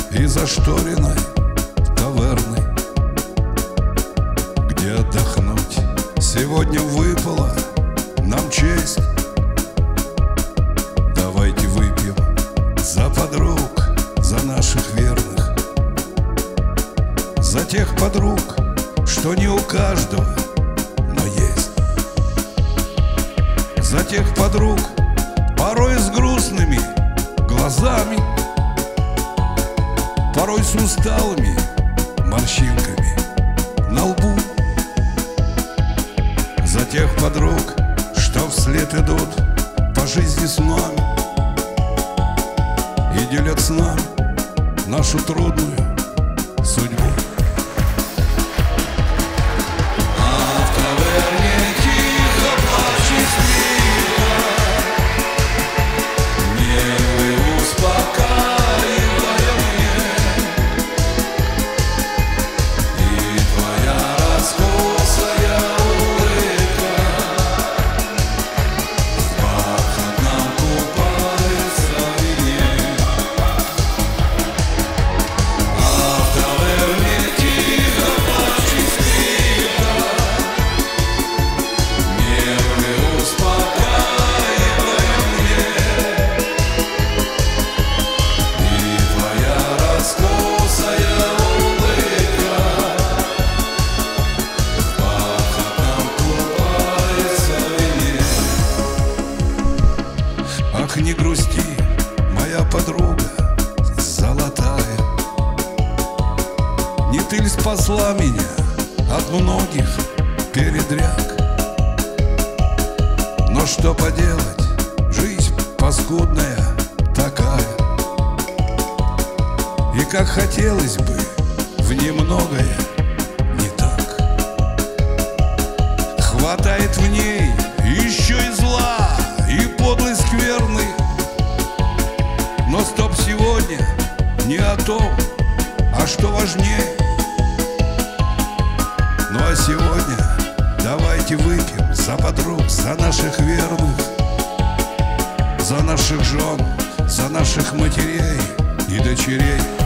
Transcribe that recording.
и зашторенной таверной, где отдохнуть сегодня выпала нам честь. Давайте выпьем за подруг, за наших верных, за тех подруг, что не у каждого, но есть. За тех подруг, порой с грустными глазами, порой с усталыми морщинками на лбу. За тех подруг, что вслед идут по жизни с нами и делят с нами нашу трудную судьбу. Ах, не грусти, моя подруга золотая, не ты ли спасла меня от многих передряг? Но что поделать, жизнь паскудная такая, и как хотелось бы в ней многое не так. Хватает в ней еще и зла, и подлый скверны. Но стоп, сегодня не о том, а что важнее. Ну а сегодня давайте выпьем за подруг, за наших верных, за наших жен, за наших матерей и дочерей.